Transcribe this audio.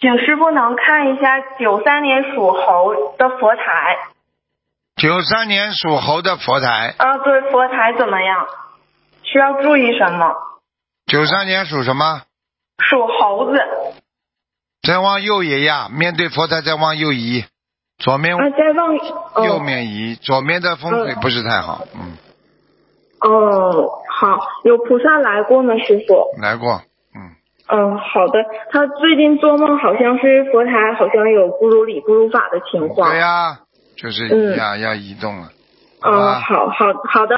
请师傅能看一下93年属猴的佛台。 93年属猴的佛台。 对，佛台怎么样？需要注意什么 ？93年属什么？ 属猴子。 再往右移呀，面对佛台再往右移，左面再往右面移，左面的风水不是太好。 好，有菩萨来过吗，师傅？ 来过。 好的。他最近做梦好像是佛台好像有不如理不如法的情况。 对呀，就是要移动了。 好的。